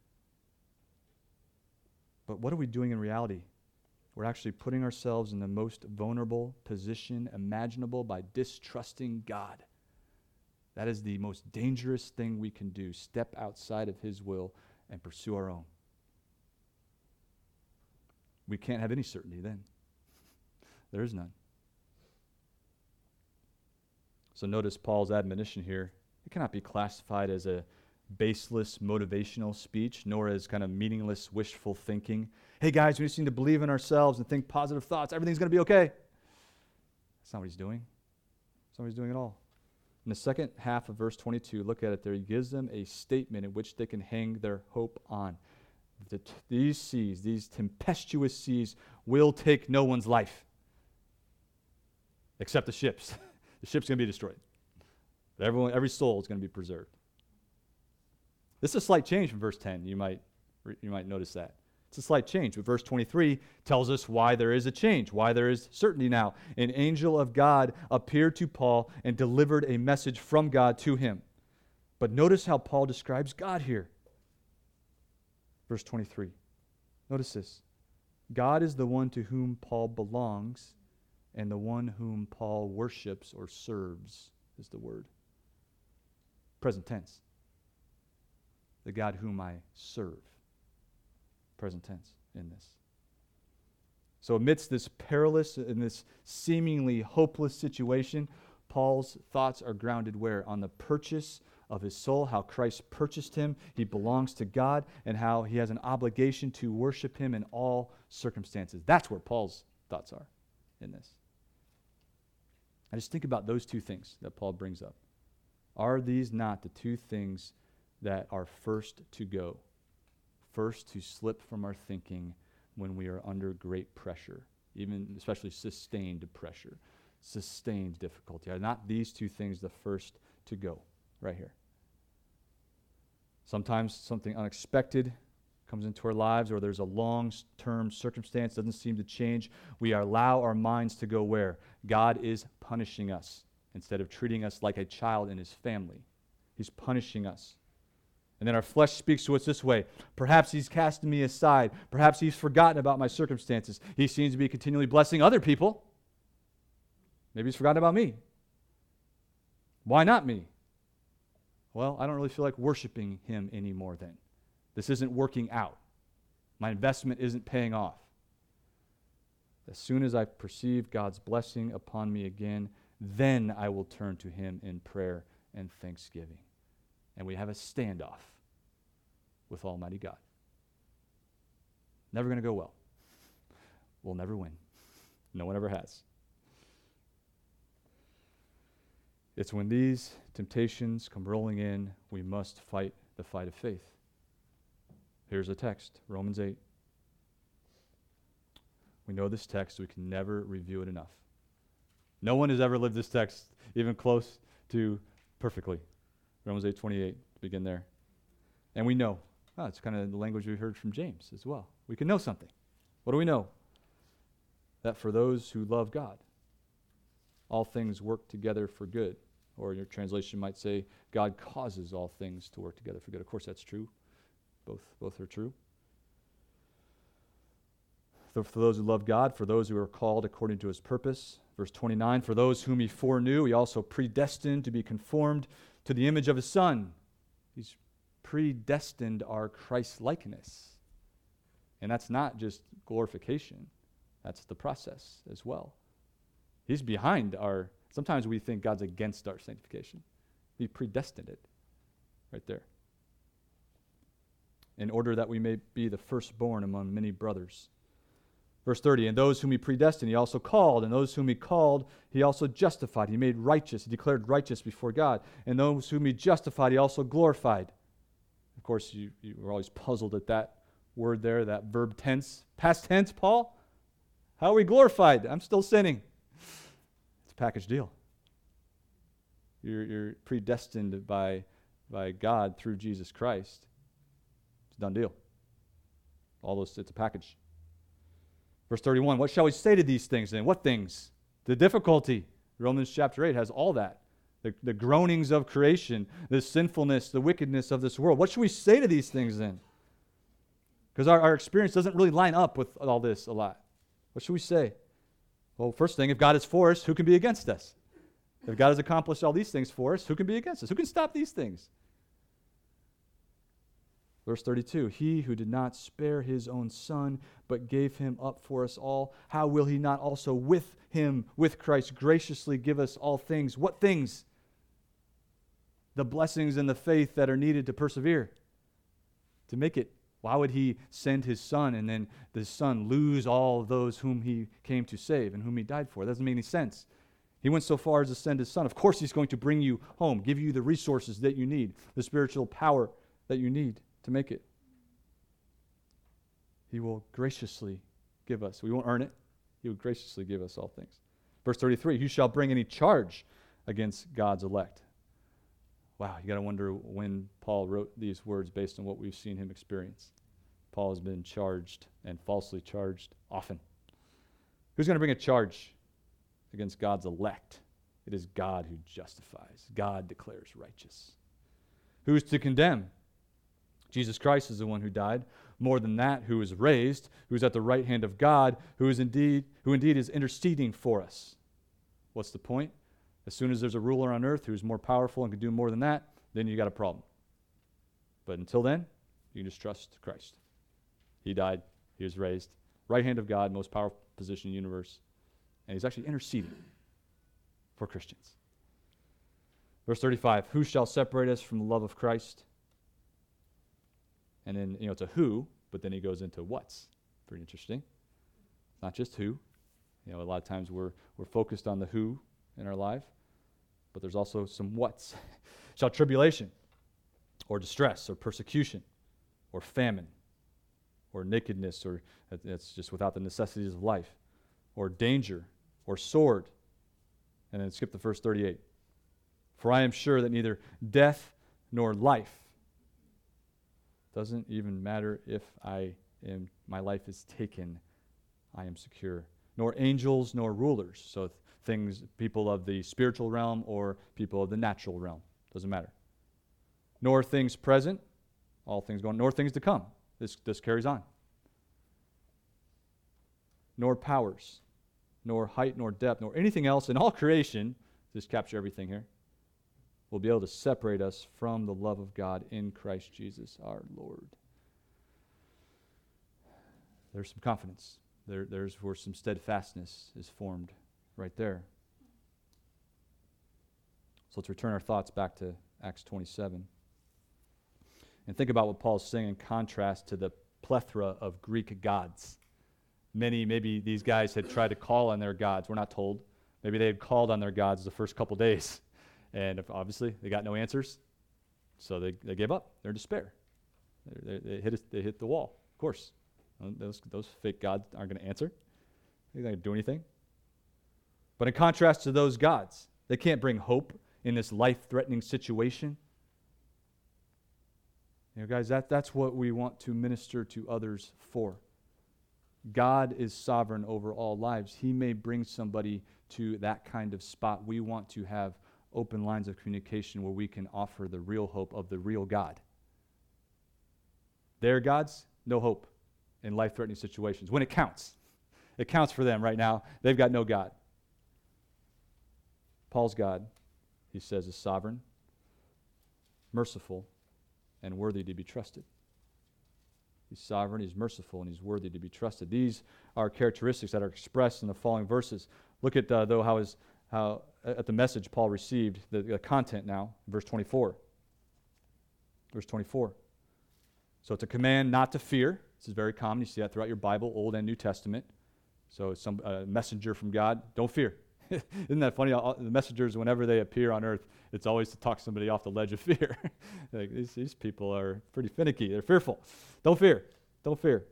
But what are we doing in reality? We're actually putting ourselves in the most vulnerable position imaginable by distrusting God. That is the most dangerous thing we can do. Step outside of His will and pursue our own. We can't have any certainty then. There is none. So notice Paul's admonition here. It cannot be classified as a baseless motivational speech, nor as kind of meaningless wishful thinking. Hey guys, we just need to believe in ourselves and think positive thoughts. Everything's going to be okay. That's not what he's doing. That's not what he's doing at all. In the second half of verse twenty-two, look at it there. He gives them a statement in which they can hang their hope on. The t- these seas, these tempestuous seas, will take no one's life except the ships. The ship's going to be destroyed. But everyone, every soul is going to be preserved. This is a slight change from verse ten. You might, you might notice that. It's a slight change, but verse twenty-three tells us why there is a change, why there is certainty now. An angel of God appeared to Paul and delivered a message from God to him. But notice how Paul describes God here. Verse twenty-three. Notice this. God is the one to whom Paul belongs, and the one whom Paul worships or serves is the word. Present tense. The God whom I serve. Present tense in this. So amidst this perilous and this seemingly hopeless situation, Paul's thoughts are grounded where? On the purchase of his soul, how Christ purchased him, he belongs to God, and how he has an obligation to worship him in all circumstances. That's where Paul's thoughts are in this. I just think about those two things that Paul brings up. Are these not the two things that are first to go? First to slip from our thinking when we are under great pressure, even especially sustained pressure, sustained difficulty. Are not these two things the first to go right here? Sometimes something unexpected comes into our lives, or there's a long-term circumstance doesn't seem to change. We allow our minds to go where? God is punishing us instead of treating us like a child in his family. He's punishing us. And then our flesh speaks to us this way. Perhaps he's casting me aside. Perhaps he's forgotten about my circumstances. He seems to be continually blessing other people. Maybe he's forgotten about me. Why not me? Well, I don't really feel like worshiping him anymore then. This isn't working out. My investment isn't paying off. As soon as I perceive God's blessing upon me again, then I will turn to him in prayer and thanksgiving. And we have a standoff with Almighty God. Never going to go well. We'll never win. No one ever has. It's when these temptations come rolling in, we must fight the fight of faith. Here's a text, Romans eight. We know this text, we can never review it enough. No one has ever lived this text even close to perfectly. Romans eight twenty-eight, begin there. And we know. Oh, it's kind of the language we heard from James as well. We can know something. What do we know? that for those who love God, all things work together for good. Or your translation might say, God causes all things to work together for good. Of course, that's true. Both, both are true. So for those who love God, for those who are called according to his purpose. Verse twenty-nine, for those whom he foreknew, he also predestined to be conformed to the image of his Son. He's predestined our Christ-likeness. And that's not just glorification. That's the process as well. He's behind our, sometimes we think God's against our sanctification. He predestined it right there. In order that we may be the firstborn among many brothers. Verse thirty, and those whom he predestined, he also called. And those whom he called, he also justified. He made righteous. He declared righteous before God. And those whom he justified, he also glorified. Of course, you, you were always puzzled at that word there, that verb tense. Past tense, Paul? How are we glorified? I'm still sinning. It's a package deal. You're, you're predestined by, by God through Jesus Christ. It's a done deal. All those, it's a package. Verse thirty-one, what shall we say to these things then? What things? The difficulty. Romans chapter eight has all that. The, the groanings of creation, the sinfulness, the wickedness of this world. What should we say to these things then? Because our, our experience doesn't really line up with all this a lot. What should we say? Well, first thing, if God is for us, who can be against us? If God has accomplished all these things for us, who can be against us? Who can stop these things? Verse thirty-two, he who did not spare his own Son, but gave him up for us all, how will he not also with him, with Christ, graciously give us all things? What things? The blessings and the faith that are needed to persevere, to make it. Why would he send his Son and then the Son lose all of those whom he came to save and whom he died for? That doesn't make any sense. He went so far as to send his Son. Of course he's going to bring you home, give you the resources that you need, the spiritual power that you need to make it. He will graciously give us. We won't earn it. He will graciously give us all things. Verse thirty-three, who shall bring any charge against God's elect? Wow, you got to wonder when Paul wrote these words based on what we've seen him experience. Paul has been charged and falsely charged often. Who's going to bring a charge against God's elect? It is God who justifies. God declares righteous. Who's to condemn? Jesus Christ is the one who died. More than that, who is raised, who is at the right hand of God, who is indeed, who indeed is interceding for us. What's the point? As soon as there's a ruler on earth who's more powerful and can do more than that, then you got a problem. But until then, you can just trust Christ. He died. He was raised. Right hand of God, most powerful position in the universe. And he's actually interceding for Christians. Verse thirty-five, who shall separate us from the love of Christ? And then, you know, it's a who, but then he goes into what's. Pretty interesting. It's not just who. You know, a lot of times we're we're focused on the who in our life, but there's also some what's. Shall tribulation, or distress, or persecution, or famine, or nakedness, or that's just without the necessities of life, or danger, or sword. And then skip the verse thirty-eight. For I am sure that neither death nor life, doesn't even matter if I am, my life is taken, I am secure. Nor angels, nor rulers. So th- things, people of the spiritual realm or people of the natural realm. Doesn't matter. Nor things present, all things going, nor things to come. This, this carries on. Nor powers, nor height, nor depth, nor anything else in all creation, just capture everything here, will be able to separate us from the love of God in Christ Jesus our Lord. There's some confidence. There, there's where some steadfastness is formed right there. So let's return our thoughts back to Acts twenty-seven. And think about what Paul's saying in contrast to the plethora of Greek gods. Many, maybe these guys had tried to call on their gods. We're not told. Maybe they had called on their gods the first couple days. And if obviously they got no answers, so they, they gave up. They're in despair. They, they, they, hit, a, they hit the wall, of course. Those, those fake gods aren't going to answer. They're not going to do anything. But in contrast to those gods, they can't bring hope in this life-threatening situation. You know, guys, that, that's what we want to minister to others for. God is sovereign over all lives. He may bring somebody to that kind of spot. We want to have open lines of communication where we can offer the real hope of the real God. Their gods, no hope in life-threatening situations. When it counts. It counts for them right now. They've got no God. Paul's God, he says, is sovereign, merciful, and worthy to be trusted. He's sovereign, he's merciful, and he's worthy to be trusted. These are characteristics that are expressed in the following verses. Look at, uh, though, how, his, how at the message Paul received, the, the content now, verse twenty-four. Verse twenty-four. So it's a command not to fear. This is very common. You see that throughout your Bible, Old and New Testament. So some uh, messenger from God, don't fear. Isn't that funny? All, the messengers, whenever they appear on earth, it's always to talk somebody off the ledge of fear. Like, these, these people are pretty finicky. They're fearful. Don't fear. Don't fear.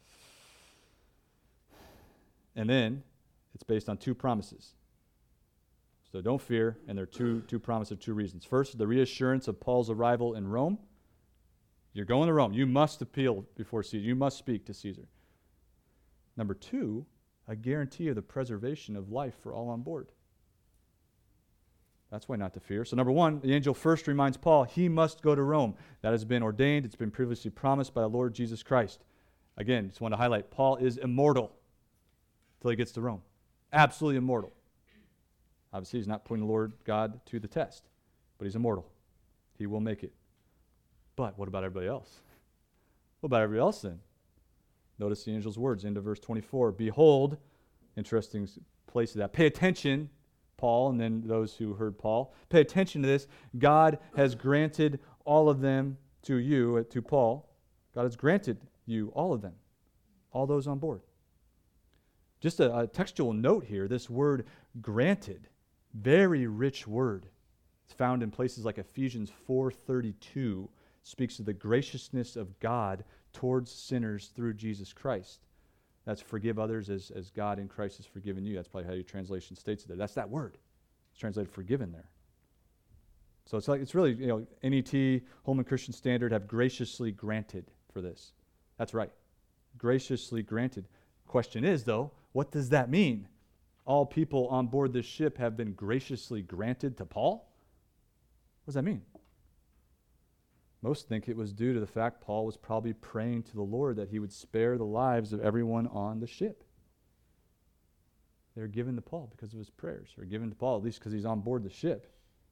And then it's based on two promises. So don't fear, and there are two, two promises of two reasons. First, the reassurance of Paul's arrival in Rome. You're going to Rome. You must appeal before Caesar. You must speak to Caesar. Number two, a guarantee of the preservation of life for all on board. That's why not to fear. So number one, the angel first reminds Paul he must go to Rome. That has been ordained. It's been previously promised by the Lord Jesus Christ. Again, just want to highlight, Paul is immortal until he gets to Rome. Absolutely immortal. Obviously, he's not putting the Lord God to the test, but he's immortal. He will make it. But what about everybody else? What about everybody else then? Notice the angel's words, into verse twenty-four. Behold, interesting place of that. Pay attention, Paul, and then those who heard Paul. Pay attention to this. God has granted all of them to you, uh, to Paul. God has granted you, all of them, all those on board. Just a, a textual note here, this word granted, very rich word. It's found in places like Ephesians four thirty-two, speaks of the graciousness of God towards sinners through Jesus Christ. That's forgive others as, as God in Christ has forgiven you. That's probably how your translation states it there. That's that word. It's translated forgiven there. So it's like it's really, you know, N E T, Holman Christian Standard have graciously granted for this. That's right. Graciously granted. Question is, though, what does that mean? All people on board this ship have been graciously granted to Paul? What does that mean? Most think it was due to the fact Paul was probably praying to the Lord that he would spare the lives of everyone on the ship. They're given to Paul because of his prayers, or given to Paul at least because he's on board the ship.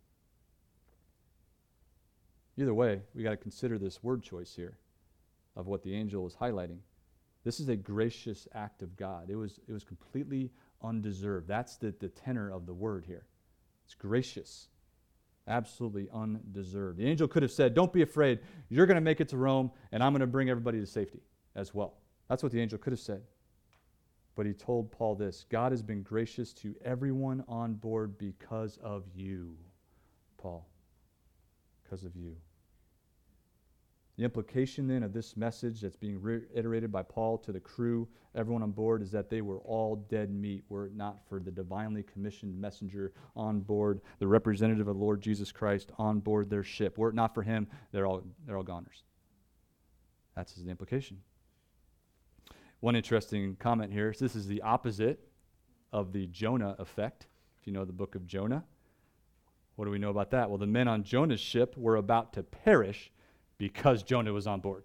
Either way, we got to consider this word choice here of what the angel is highlighting. This is a gracious act of God. It was, it was completely undeserved. That's the, the tenor of the word here. It's gracious. Absolutely undeserved. The angel could have said, don't be afraid. You're going to make it to Rome, and I'm going to bring everybody to safety as well. That's what the angel could have said. But he told Paul this, God has been gracious to everyone on board because of you, Paul. Because of you. The implication then of this message that's being reiterated by Paul to the crew, everyone on board, is that they were all dead meat were it not for the divinely commissioned messenger on board, the representative of the Lord Jesus Christ on board their ship. Were it not for him, they're all they're all goners. That's the implication. One interesting comment here, so this is the opposite of the Jonah effect, if you know the book of Jonah. What do we know about that? Well, the men on Jonah's ship were about to perish because Jonah was on board.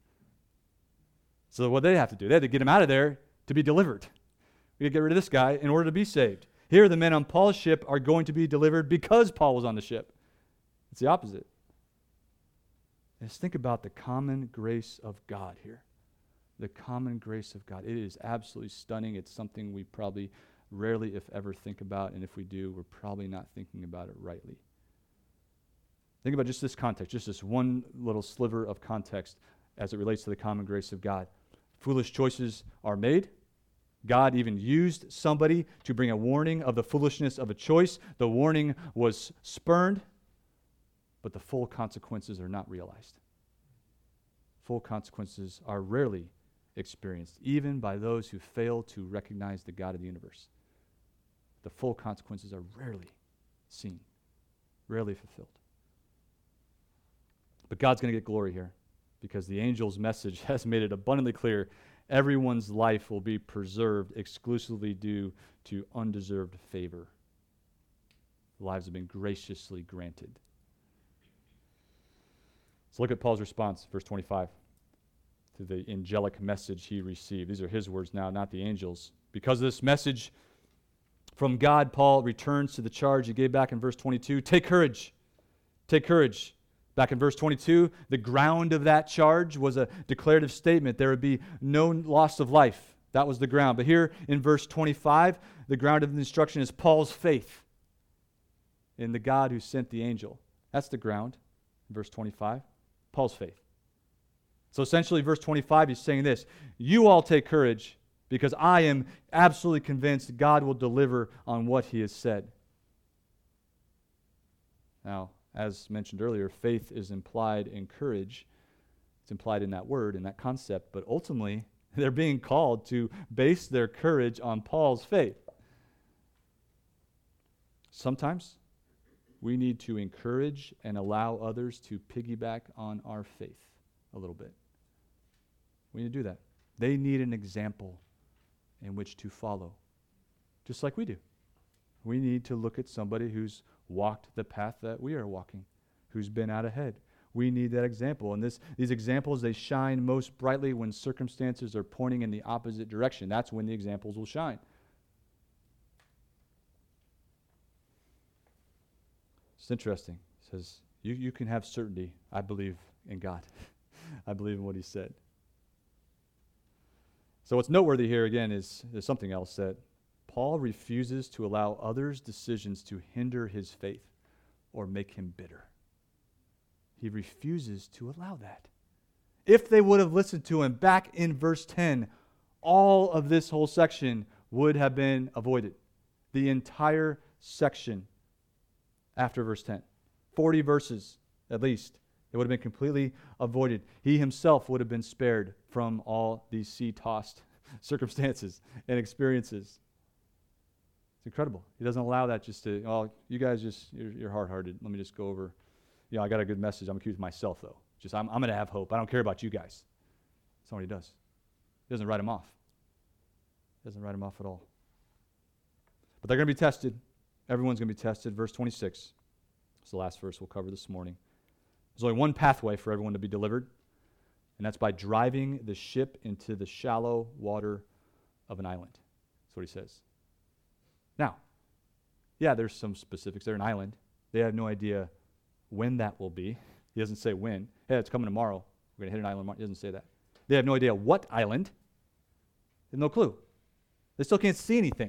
So what did they have to do? They had to get him out of there to be delivered. We got to get rid of this guy in order to be saved. Here, the men on Paul's ship are going to be delivered because Paul was on the ship. It's the opposite. Let's think about the common grace of God here. The common grace of God. It is absolutely stunning. It's something we probably rarely, if ever, think about, and if we do, we're probably not thinking about it rightly. Think about just this context, just this one little sliver of context as it relates to the common grace of God. Foolish choices are made. God even used somebody to bring a warning of the foolishness of a choice. The warning was spurned, but the full consequences are not realized. Full consequences are rarely experienced, even by those who fail to recognize the God of the universe. The full consequences are rarely seen, rarely fulfilled. But God's going to get glory here because the angel's message has made it abundantly clear Everyone's life will be preserved exclusively due to undeserved favor. Lives have been graciously granted. Let's look at Paul's response, verse twenty-five, to the angelic message he received. These are his words now, not the angels. Because of this message from God, Paul returns to the charge he gave back in verse twenty-two. Take courage. Take courage. Back in verse twenty-two, the ground of that charge was a declarative statement. There would be no loss of life. That was the ground. But here in verse twenty-five, the ground of the instruction is Paul's faith in the God who sent the angel. That's the ground, verse twenty-five. Paul's faith. So essentially, verse twenty-five, he's saying this: you all take courage, because I am absolutely convinced God will deliver on what he has said. Now, as mentioned earlier, faith is implied in courage. It's implied in that word, in that concept, but ultimately, they're being called to base their courage on Paul's faith. Sometimes we need to encourage and allow others to piggyback on our faith a little bit. We need to do that. They need an example in which to follow, just like we do. We need to look at somebody who's walked the path that we are walking, who's been out ahead. We need that example. And this, these examples, they shine most brightly when circumstances are pointing in the opposite direction. That's when the examples will shine. It's interesting. It says, you, you can have certainty. I believe in God. I believe in what he said. So what's noteworthy here, again, is there's something else, that Paul refuses to allow others' decisions to hinder his faith or make him bitter. He refuses to allow that. If they would have listened to him back in verse ten, all of this whole section would have been avoided. The entire section after verse ten. forty verses at least. It would have been completely avoided. He himself would have been spared from all these sea-tossed circumstances and experiences. It's incredible. He doesn't allow that just to, oh, you guys just, you're, you're hard-hearted. Let me just go over. You know, I got a good message. I'm going to keep it to myself, though. Just, I'm, I'm going to have hope. I don't care about you guys. That's not what he does. He doesn't write them off. He doesn't write them off at all. But they're going to be tested. Everyone's going to be tested. Verse twenty-six. It's the last verse we'll cover this morning. There's only one pathway for everyone to be delivered, and that's by driving the ship into the shallow water of an island. That's what he says. Now, yeah, there's some specifics. They're an island. They have no idea when that will be. He doesn't say when. Hey, it's coming tomorrow. We're going to hit an island tomorrow. He doesn't say that. They have no idea what island. They have no clue. They still can't see anything.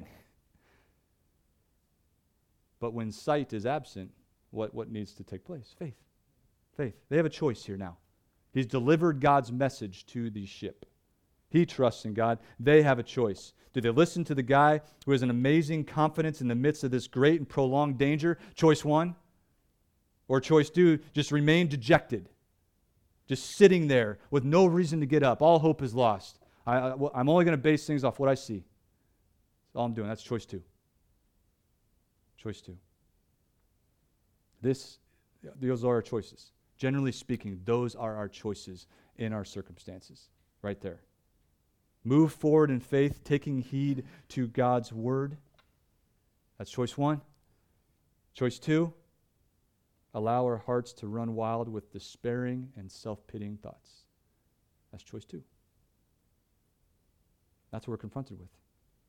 But when sight is absent, what, what needs to take place? Faith. Faith. They have a choice here now. He's delivered God's message to the ship. He trusts in God. They have a choice. Do they listen to the guy who has an amazing confidence in the midst of this great and prolonged danger? Choice one. Or choice two, just remain dejected. Just sitting there with no reason to get up. All hope is lost. I, I, I'm only going to base things off what I see. That's all I'm doing. That's choice two. Choice two. This, those are our choices. Generally speaking, those are our choices in our circumstances. Right there. Move forward in faith, taking heed to God's word. That's choice one. Choice two, allow our hearts to run wild with despairing and self-pitying thoughts. That's choice two. That's what we're confronted with.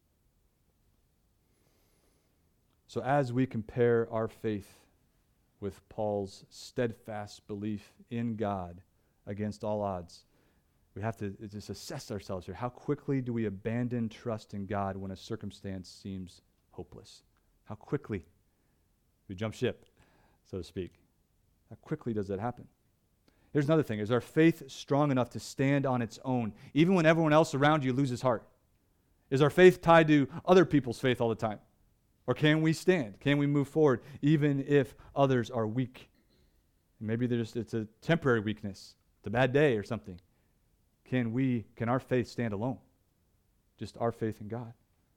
So as we compare our faith with Paul's steadfast belief in God against all odds, we have to just assess ourselves here. How quickly do we abandon trust in God when a circumstance seems hopeless? How quickly do we jump ship, so to speak? How quickly does that happen? Here's another thing. Is our faith strong enough to stand on its own, even when everyone else around you loses heart? Is our faith tied to other people's faith all the time? Or can we stand? Can we move forward even if others are weak? Maybe just, it's a temporary weakness. It's a bad day or something. Can we, can our faith stand alone? Just our faith in God?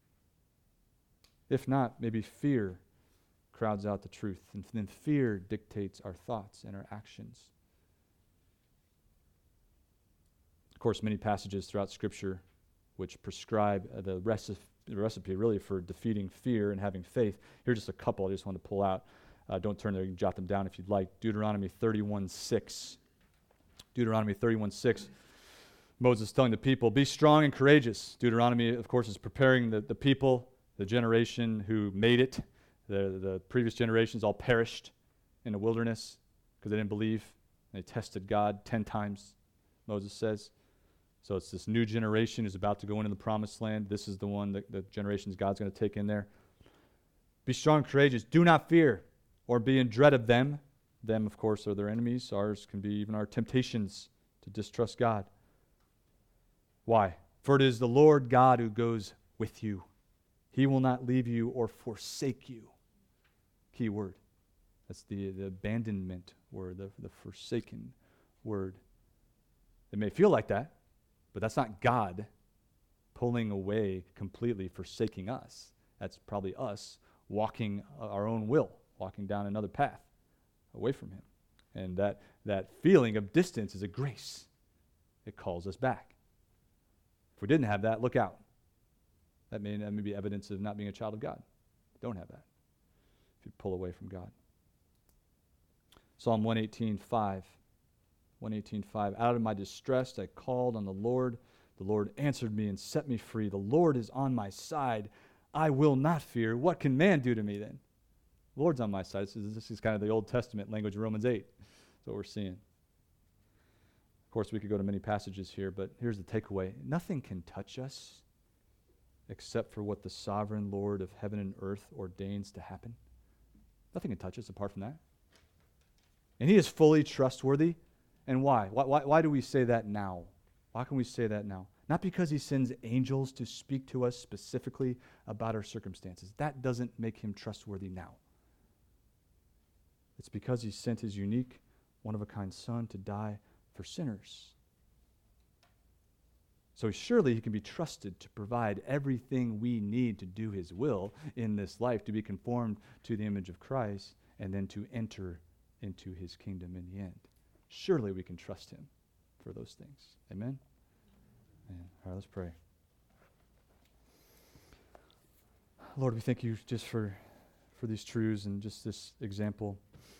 If not, maybe fear crowds out the truth, and then fear dictates our thoughts and our actions. Of course, many passages throughout Scripture which prescribe uh, the, recipe, the recipe really for defeating fear and having faith. Here's just a couple I just want to pull out. Uh, don't turn there. You can jot them down if you'd like. Deuteronomy thirty-one six. Deuteronomy thirty-one six. Moses is telling the people, be strong and courageous. Deuteronomy, of course, is preparing the, the people, the generation who made it. The, the previous generations all perished in the wilderness because they didn't believe. They tested God ten times, Moses says. So it's this new generation who's about to go into the promised land. This is the one, that the generations God's going to take in there. Be strong and courageous. Do not fear or be in dread of them. Them, of course, are their enemies. Ours can be even our temptations to distrust God. Why? For it is the Lord God who goes with you. He will not leave you or forsake you. Key word. That's the, the abandonment word, the, the forsaken word. It may feel like that, but that's not God pulling away completely, forsaking us. That's probably us walking our own will, walking down another path away from him. And that, that feeling of distance is a grace. It calls us back. If we didn't have that, look out. That may, that may be evidence of not being a child of God. Don't have that if you pull away from God. Psalm one eighteen five. one eighteen five. Out of my distress I called on the Lord. The Lord answered me and set me free. The Lord is on my side. I will not fear. What can man do to me then? The Lord's on my side. This is, this is kind of the Old Testament language of Romans eight. That's what we're seeing. Of course, we could go to many passages here, but here's the takeaway. Nothing can touch us except for what the sovereign Lord of heaven and earth ordains to happen. Nothing can touch us apart from that. And he is fully trustworthy. And why? Why, why? why do we say that now? Why can we say that now? Not because he sends angels to speak to us specifically about our circumstances. That doesn't make him trustworthy now. It's because he sent his unique, one-of-a-kind Son to die for sinners. So surely he can be trusted to provide everything we need to do his will in this life, to be conformed to the image of Christ, and then to enter into his kingdom in the end. Surely we can trust him for those things. Amen? Amen. All right, let's pray. Lord, we thank you just for, for these truths and just this example.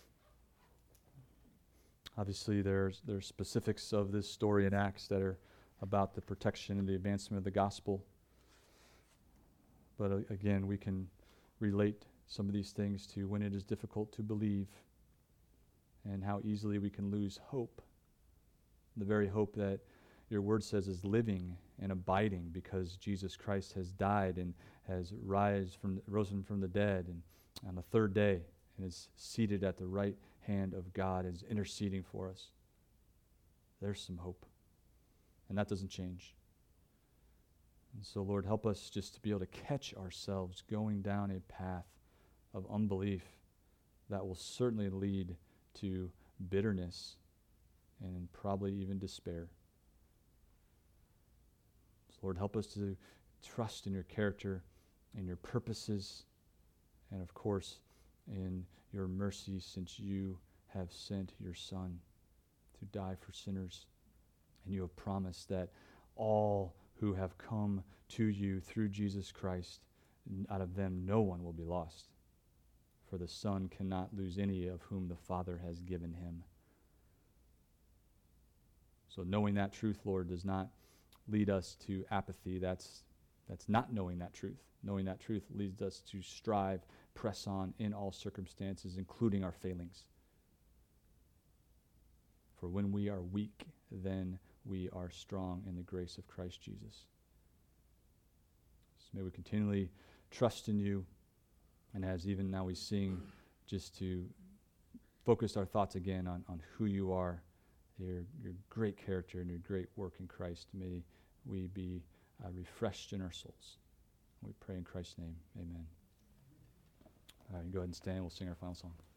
Obviously, there's there's specifics of this story in Acts that are about the protection and the advancement of the gospel. But uh, again, we can relate some of these things to when it is difficult to believe and how easily we can lose hope. The very hope that your word says is living and abiding because Jesus Christ has died and has rise from, risen from the dead and on the third day and is seated at the right hand of God, is interceding for us. There's some hope. And that doesn't change. And so, Lord, help us just to be able to catch ourselves going down a path of unbelief that will certainly lead to bitterness and probably even despair. So, Lord, help us to trust in your character and your purposes, and of course, in your mercy, since you have sent your Son to die for sinners. And you have promised that all who have come to you through Jesus Christ, out of them no one will be lost. For the Son cannot lose any of whom the Father has given him. So knowing that truth, Lord, does not lead us to apathy. That's, that's not knowing that truth. Knowing that truth leads us to strive, press on in all circumstances, including our failings. For when we are weak, then we are strong in the grace of Christ Jesus. So may we continually trust in you, and as even now we sing, just to focus our thoughts again on, on who you are, your, your great character and your great work in Christ. May we be uh, refreshed in our souls. We pray in Christ's name. Amen. All right, go ahead and stand. We'll sing our final song.